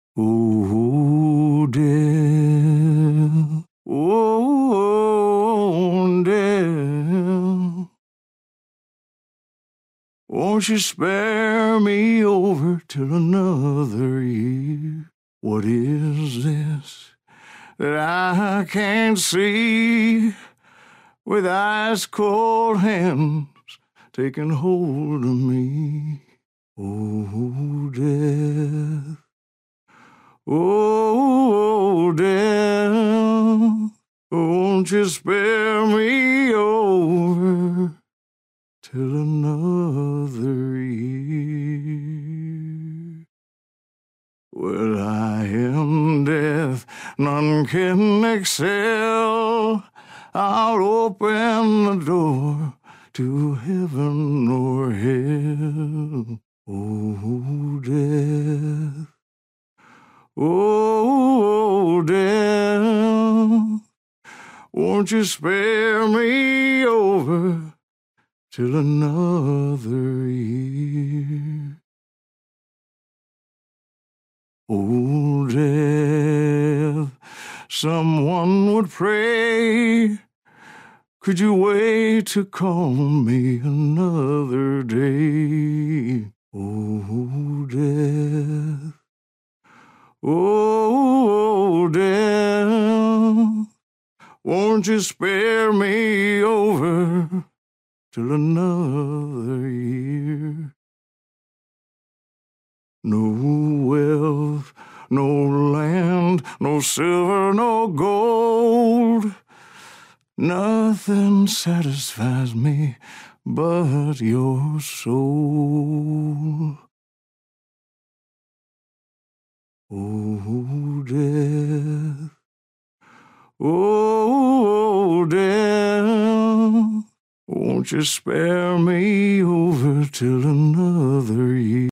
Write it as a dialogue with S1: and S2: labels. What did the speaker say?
S1: Oh, death, oh, death, won't you spare me over till another year? What is this that I can't see with ice cold hands taking hold of me? Oh, death. Oh, death, won't you spare me over till another year? Well, I am death, none can excel. I'll open the door to heaven or hell. Oh, death. Oh, death, won't you spare me over till another year? Oh, death, someone would pray. Could you wait to call me another day? Oh, death. Oh, death, won't you spare me over till another year? No wealth, no land, no silver, no gold. Nothing satisfies me but your soul. Oh, death. Oh, death, won't you spare me over till another year?